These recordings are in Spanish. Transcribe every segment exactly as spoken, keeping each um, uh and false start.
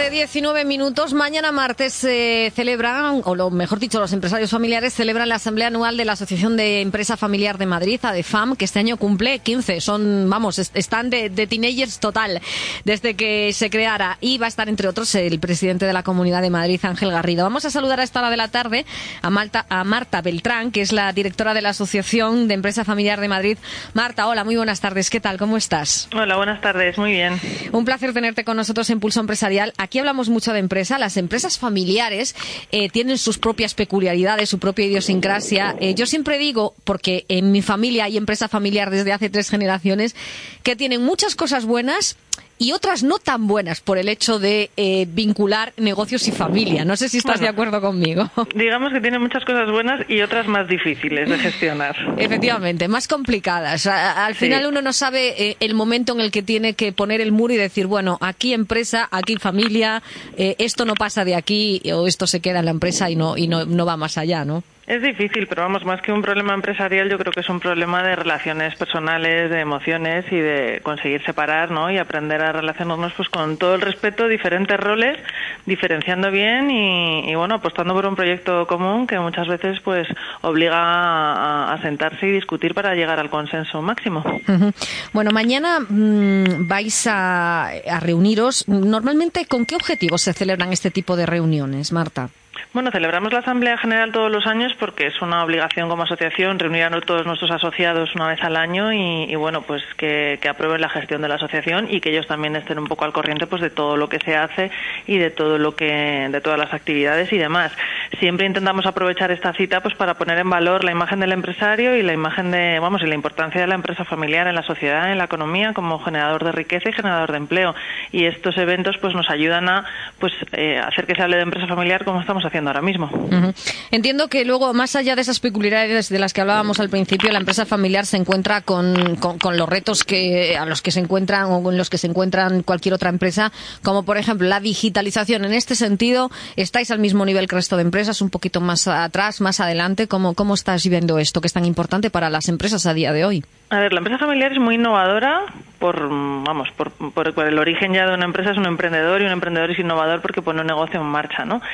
tarde, diecinueve minutos. Mañana martes se eh, celebran, o lo mejor dicho, los empresarios familiares celebran la Asamblea Anual de la Asociación de Empresa Familiar de Madrid, ADEFAM, que este año cumple quince. Son, vamos, est están de, de teenagers total desde que se creara. Y va a estar, entre otros, el presidente de la Comunidad de Madrid, Ángel Garrido. Vamos a saludar a esta hora de la tarde a, Malta, a Marta Beltrán, que es la directora de la Asociación de Empresa Familiar de Madrid. Marta, hola, muy buenas tardes. ¿Qué tal? ¿Cómo estás? Hola, buenas tardes. Muy bien. Un placer tenerte con nosotros en Pulso Empresarial. Aquí hablamos mucho de empresa. Las empresas familiares eh, tienen sus propias peculiaridades, su propia idiosincrasia. Eh, yo siempre digo, porque en mi familia hay empresa familiar desde hace tres generaciones, que tienen muchas cosas buenas y otras no tan buenas por el hecho de eh, vincular negocios y familia. No sé si estás bueno, de acuerdo conmigo. Digamos que tiene muchas cosas buenas y otras más difíciles de gestionar. Efectivamente, más complicadas. A, al sí. final uno no sabe eh, el momento en el que tiene que poner el muro y decir, bueno, aquí empresa, aquí familia, eh, esto no pasa de aquí o esto se queda en la empresa y no, y no, no va más allá, ¿no? Es difícil, pero vamos, más que un problema empresarial, yo creo que es un problema de relaciones personales, de emociones y de conseguir separar, ¿no? Y aprender a relacionarnos pues con todo el respeto, diferentes roles, diferenciando bien y, y bueno, apostando por un proyecto común que muchas veces pues obliga a, a sentarse y discutir para llegar al consenso máximo. Uh-huh. Bueno, mañana mmm, vais a, a reuniros. Normalmente, ¿con qué objetivos se celebran este tipo de reuniones, Marta? Bueno, celebramos la Asamblea General todos los años porque es una obligación como asociación reunir a todos nuestros asociados una vez al año y, y bueno, pues que, que aprueben la gestión de la asociación y que ellos también estén un poco al corriente pues de todo lo que se hace y de todo lo que, de todas las actividades y demás. Siempre intentamos aprovechar esta cita pues para poner en valor la imagen del empresario y la imagen de, vamos, y la importancia de la empresa familiar en la sociedad, en la economía, como generador de riqueza y generador de empleo. Y estos eventos pues nos ayudan a pues eh, hacer que se hable de empresa familiar como estamos haciendo ahora mismo. Uh-huh. Entiendo que luego, más allá de esas peculiaridades de las que hablábamos al principio, la empresa familiar se encuentra con, con, con los retos que a los que se encuentran o con los que se encuentran cualquier otra empresa, como por ejemplo la digitalización. En este sentido, ¿estáis al mismo nivel que el resto de empresas, un poquito más atrás, más adelante? ¿Cómo, cómo estás viendo esto, que es tan importante para las empresas a día de hoy? A ver, la empresa familiar es muy innovadora por, vamos, por, por, por el origen ya de una empresa. Es un emprendedor y un emprendedor es innovador porque pone un negocio en marcha, ¿no?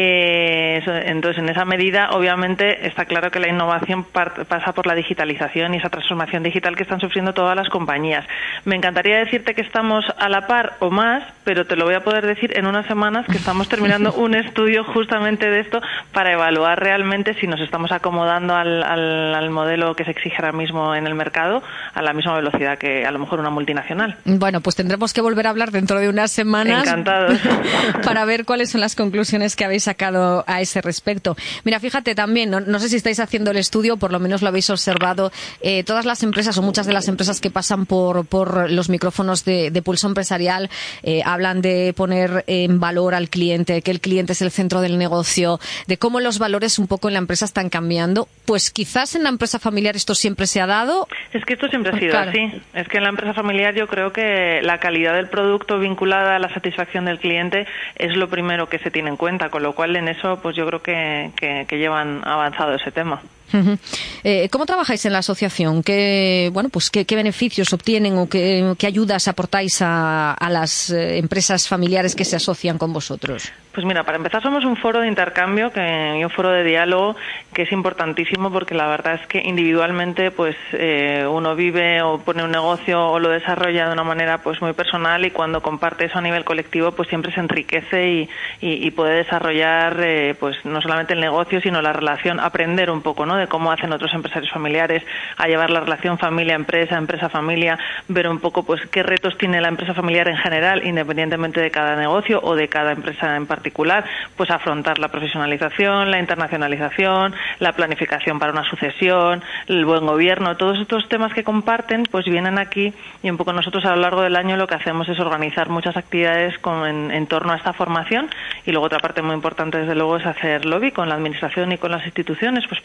Eh, entonces, en esa medida, obviamente, está claro que la innovación part, pasa por la digitalización y esa transformación digital que están sufriendo todas las compañías. Me encantaría decirte que estamos a la par o más, pero te lo voy a poder decir en unas semanas que estamos terminando un estudio justamente de esto para evaluar realmente si nos estamos acomodando al, al, al modelo que se exige ahora mismo en el mercado a la misma velocidad que a lo mejor una multinacional. Bueno, pues tendremos que volver a hablar dentro de unas semanas. Encantados. Para ver cuáles son las conclusiones que habéis sacado a ese respecto. Mira, fíjate también, no, no sé si estáis haciendo el estudio, por lo menos lo habéis observado, eh, todas las empresas o muchas de las empresas que pasan por, por los micrófonos de, de Pulso Empresarial eh, hablan de poner en valor al cliente, que el cliente es el centro del negocio, de cómo los valores un poco en la empresa están cambiando. Pues quizás en la empresa familiar esto siempre se ha dado. Es que esto siempre ha sido claro. así. Es que en la empresa familiar yo creo que la calidad del producto vinculada a la satisfacción del cliente es lo primero que se tiene en cuenta, con lo cual en eso pues yo creo que, que, que llevan avanzado ese tema. Uh-huh. Eh, ¿Cómo trabajáis en la asociación? ¿Qué, bueno, pues, qué, qué beneficios obtienen o qué, qué ayudas aportáis a, a las eh, empresas familiares que se asocian con vosotros? Pues mira, para empezar somos un foro de intercambio que, y un foro de diálogo que es importantísimo porque la verdad es que individualmente pues eh, uno vive o pone un negocio o lo desarrolla de una manera pues muy personal y cuando comparte eso a nivel colectivo pues siempre se enriquece y, y, y puede desarrollar eh, pues no solamente el negocio sino la relación, aprender un poco, ¿no?, de cómo hacen otros empresarios familiares a llevar la relación familia-empresa, empresa-familia, ver un poco pues qué retos tiene la empresa familiar en general, independientemente de cada negocio o de cada empresa en particular, pues afrontar la profesionalización, la internacionalización, la planificación para una sucesión, el buen gobierno, todos estos temas que comparten pues vienen aquí y un poco nosotros a lo largo del año lo que hacemos es organizar muchas actividades con, en, en torno a esta formación y luego otra parte muy importante desde luego es hacer lobby con la administración y con las instituciones pues para que esa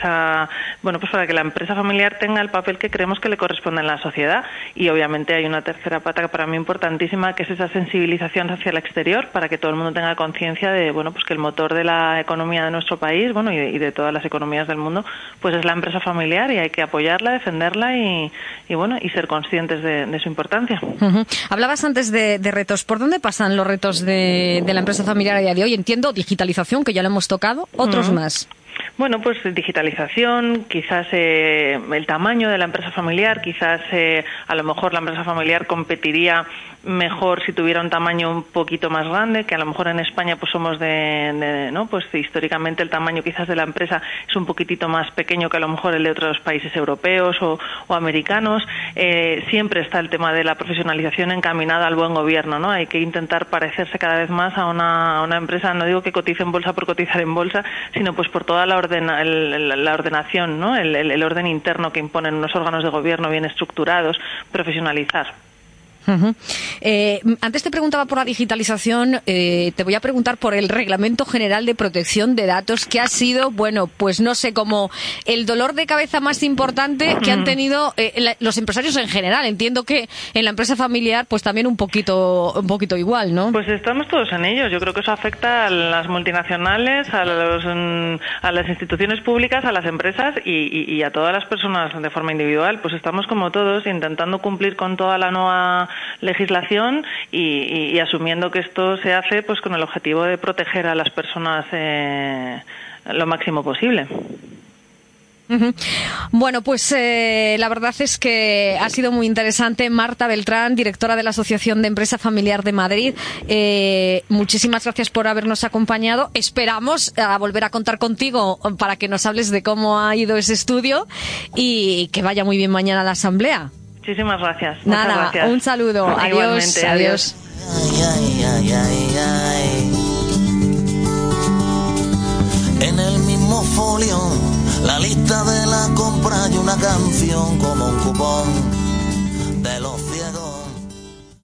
empresa, bueno, pues para que la empresa familiar tenga el papel que creemos que le corresponde en la sociedad. Y obviamente hay una tercera pata que para mí importantísima, que es esa sensibilización hacia el exterior, para que todo el mundo tenga conciencia de, bueno, pues que el motor de la economía de nuestro país, bueno, y de, y de todas las economías del mundo, pues es la empresa familiar, y hay que apoyarla, defenderla y, y bueno, y ser conscientes de, de su importancia. Uh-huh. Hablabas antes de, de retos. ¿Por dónde pasan los retos de, de la empresa familiar a día de hoy? Entiendo digitalización, que ya lo hemos tocado, otros uh-huh. más. Bueno, pues digitalización, quizás eh, el tamaño de la empresa familiar, quizás eh, a lo mejor la empresa familiar competiría mejor si tuviera un tamaño un poquito más grande, que a lo mejor en España pues somos de, de no, pues históricamente el tamaño quizás de la empresa es un poquitito más pequeño que a lo mejor el de otros países europeos o, o americanos. Eh, siempre está el tema de la profesionalización encaminada al buen gobierno, ¿no? Hay que intentar parecerse cada vez más a una, a una empresa, no digo que cotice en bolsa por cotizar en bolsa, sino pues por toda la ordena, el, la ordenación, ¿no? El, el, el orden interno que imponen unos órganos de gobierno bien estructurados, profesionalizar. Uh-huh. Eh, antes te preguntaba por la digitalización, eh, te voy a preguntar por el Reglamento General de Protección de Datos, que ha sido, bueno, pues no sé, como el dolor de cabeza más importante que han tenido eh, la, los empresarios en general. Entiendo que en la empresa familiar pues también un poquito un poquito igual, ¿no? Pues estamos todos en ello. Yo creo que eso afecta a las multinacionales, a, los, a las instituciones públicas, a las empresas y, y, y a todas las personas de forma individual. Pues estamos como todos intentando cumplir con toda la nueva legislación y, y, y asumiendo que esto se hace pues con el objetivo de proteger a las personas eh, lo máximo posible. Uh-huh. Bueno, pues eh, la verdad es que ha sido muy interesante. Marta Beltrán, directora de la Asociación de Empresa Familiar de Madrid, eh, muchísimas gracias por habernos acompañado. Esperamos a volver a contar contigo para que nos hables de cómo ha ido ese estudio y que vaya muy bien mañana a la asamblea. Muchísimas gracias. Nada, Muchas gracias. Un saludo. Adiós. Igualmente, adiós. Ay, ay, ay, ay. En el mismo folio, la lista de la compra y una canción como un cupón.